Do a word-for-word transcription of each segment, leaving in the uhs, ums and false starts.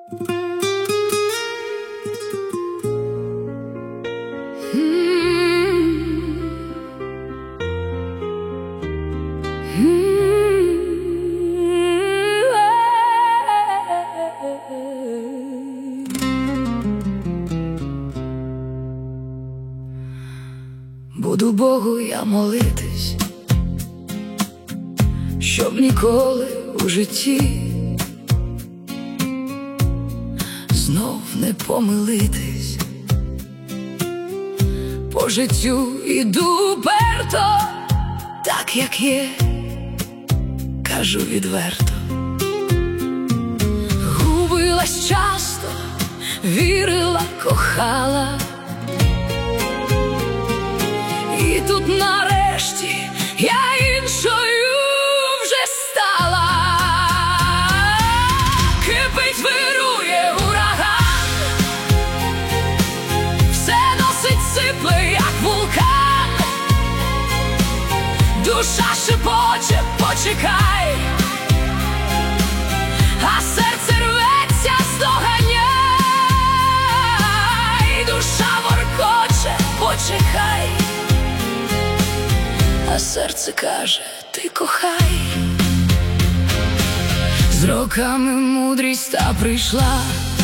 Буду Богу я молитись, щоб ніколи у житті знов не помилитись. По життю іду уперто, так як є, кажу відверто. Губилась часто, вірила, кохала, і тут нарешті я іншою вже стала. Кипить, вирує ураган, все носить, сипле, як вулкан. Душа шепоче, почекай, а серце рветься, здоганяй. Душа воркоче, почекай, а серце каже, ти кохай. З роками мудрість та прийшла,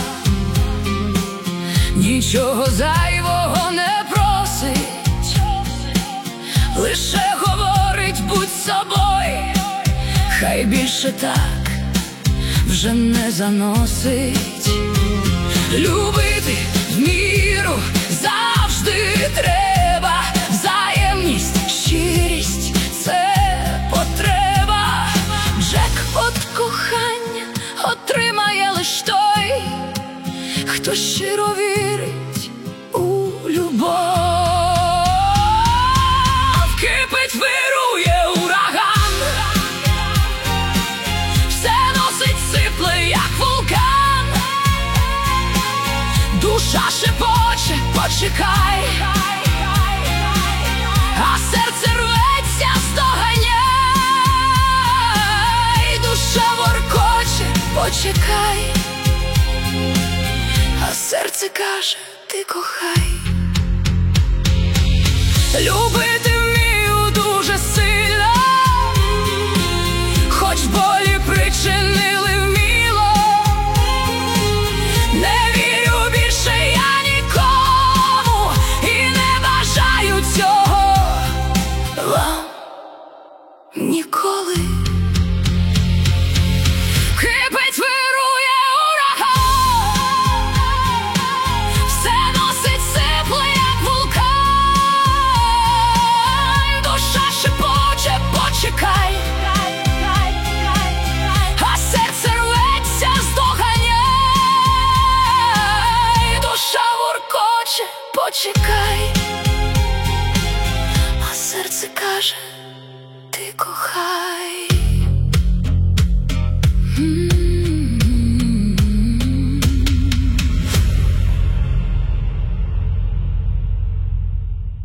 нічого зайвого не просить, лише говорить, будь собою, хай більше так вже не заносить. Любити в міру завжди треба, взаємність, щирість – це потреба. Джекпот кохання отримає лиш той, хто щиро вірить у любов. Кипить, вирує ураган, все носить, сипле, як вулкан. Душа шепоче, почекай, а серце рветься, здоганяй. Душа воркоче, почекай, а серце каже, ти кохай. Любити вмію дуже сильно, хоч болі причинили вміло. Не вірю більше я нікому і не бажаю цього вам ніколи. Кипить, вирує ураган, все носить, сипле, як вулкан. Душа шепоче, почекай, а серце рветься, здоганяй. Душа воркоче, почекай, а серце каже, ти кохай.